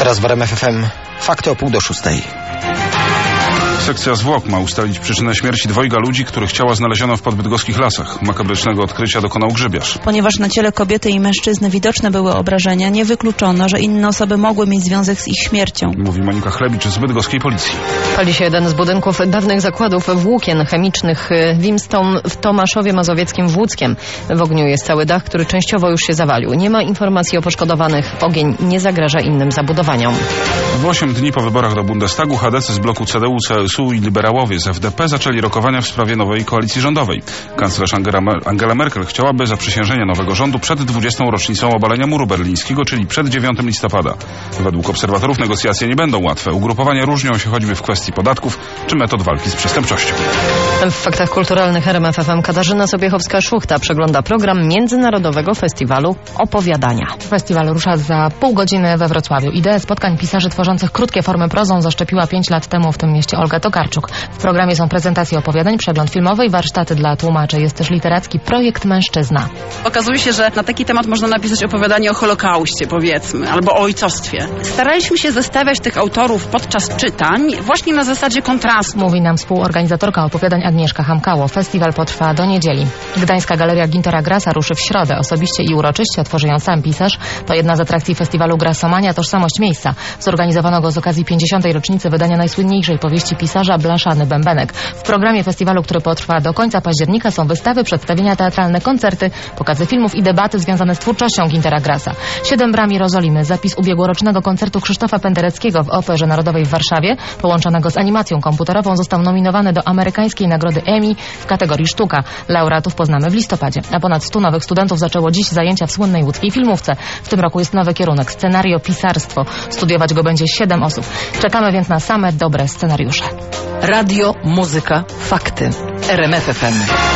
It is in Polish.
teraz w RMF FM fakty o 5:45. Sekcja zwłok ma ustalić przyczynę śmierci dwojga ludzi, których ciała znaleziono w podbydgoskich lasach. Makabrycznego odkrycia dokonał grzybiarz. Ponieważ na ciele kobiety i mężczyzny widoczne były obrażenia, nie wykluczono, że inne osoby mogły mieć związek z ich śmiercią. Mówi Monika Chlebicz z bydgoskiej policji. Pali się jeden z budynków dawnych zakładów włókien chemicznych Wimstone w Tomaszowie Mazowieckim w Łódzkiem. W ogniu jest cały dach, który częściowo już się zawalił. Nie ma informacji o poszkodowanych. Ogień nie zagraża innym zabudowaniom. W 8 dni po wyborach do Bundestagu chadecy z bloku CDU, CSU i liberałowie z FDP zaczęli rokowania w sprawie nowej koalicji rządowej. Kanclerz Angela Merkel chciałaby zaprzysiężenia nowego rządu przed 20. rocznicą obalenia muru berlińskiego, czyli przed 9 listopada. Według obserwatorów negocjacje nie będą łatwe. Ugrupowania różnią się choćby w kwestii podatków czy metod walki z przestępczością. W faktach kulturalnych RMF FM Katarzyna Sobiechowska-Szuchta przegląda program Międzynarodowego Festiwalu Opowiadania. Festiwal rusza za pół godziny we Wrocławiu. Ideę spotkań pisarzy tworzących krótkie formy prozą zaszczepiła 5 lat temu w tym mieście Olga Tokarczuk. W programie są prezentacje opowiadań, przegląd filmowy i warsztaty dla tłumaczy. Jest też literacki projekt Mężczyzna. Okazuje się, że na taki temat można napisać opowiadanie o Holokauście, powiedzmy, albo o ojcostwie. Staraliśmy się zestawiać tych autorów podczas czytań właśnie na zasadzie kontrastu. Mówi nam współorganizatorka opowiadań Agnieszka Hamkało. Festiwal potrwa do niedzieli. Gdańska Galeria Gintera Grasa ruszy w środę. Osobiście i uroczyście otworzy ją sam pisarz. To jedna z atrakcji festiwalu Grasomania, tożsamość miejsca. Zorganizowano go z okazji 50. rocznicy wydania najsłynniejszej powieści pisarza Blaszany Bębenek. W programie festiwalu, który potrwa do końca października, są wystawy, przedstawienia teatralne, koncerty, pokazy filmów i debaty związane z twórczością Gintera Grasa. 7 bram Jerozolimy, zapis ubiegłorocznego koncertu Krzysztofa Pendereckiego w Operze Narodowej w Warszawie, połączonego z animacją komputerową, został nominowany do amerykańskiej nagrody Emmy w kategorii sztuka. Laureatów poznamy w listopadzie. A ponad 100 nowych studentów zaczęło dziś zajęcia w słynnej łódzkiej filmówce. W tym roku jest nowy kierunek, scenariopisarstwo. Studiować go będzie 7 osób. Czekamy więc na same dobre scenariusze. Radio, muzyka, fakty. RMF FM.